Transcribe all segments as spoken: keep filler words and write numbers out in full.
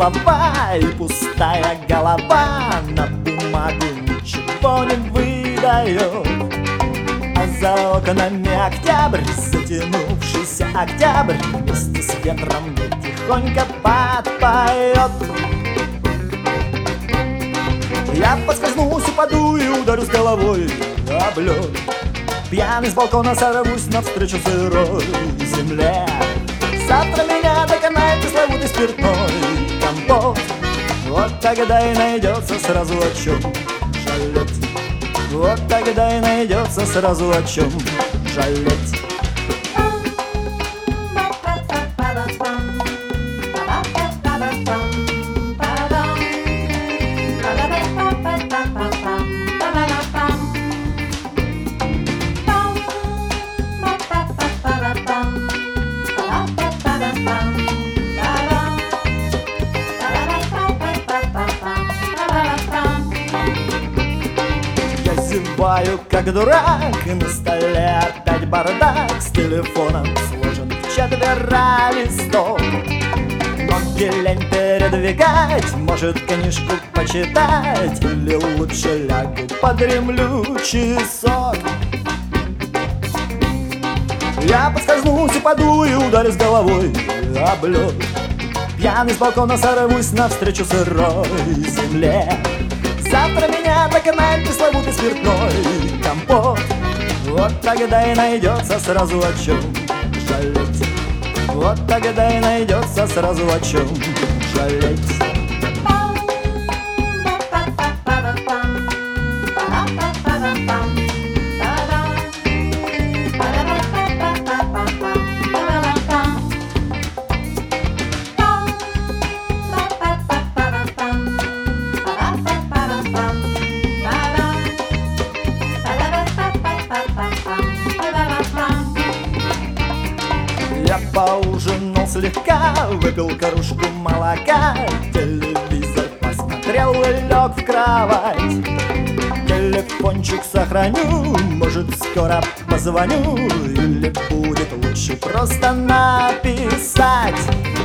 слова и пустая голова на бумагу ничего не выдает. А за окнами октябрь, затянувшийся октябрь, вместе с ветром мне тихонько подпоет. Я подскользнусь, упаду и ударюсь головой об лед. Пьяный с балкона сорвусь навстречу сырой земле. Завтра меня доконает пресловутый спиртной компот. Вот тогда и найдется сразу о чем жалеть. Вот тогда и найдется сразу о чем жалеть. Зеваю, как дурак, и на столе опять бардак. С телефоном сложен в четверо листов. Ноги лень передвигать, может книжку почитать, или лучше лягу подремлю часок. Я подскользнусь, упаду и ударюсь головой об лед. Пьяный с балкона сорвусь навстречу сырой земле. Завтра меня доконает пресловутый спиртной компот. Вот тогда и найдется сразу о чем жалеть. Вот тогда и найдется сразу о чем жалеть. Я поужинал слегка, выпил кружку молока, телевизор посмотрел и лег в кровать. Телефончик сохраню, может скоро позвоню, или будет лучше просто написать,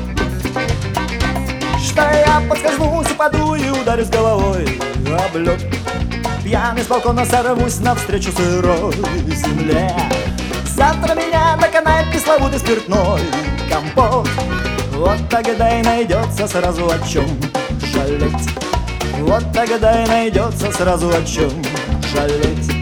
что я подскользнусь, упаду и ударюсь головой об лед. Пьяный с балкона сорвусь навстречу сырой земле. Завтра меня доконает пресловутый спиртной компот. Вот тогда и найдется сразу о чем жалеть. Вот тогда и найдется сразу о чем жалеть.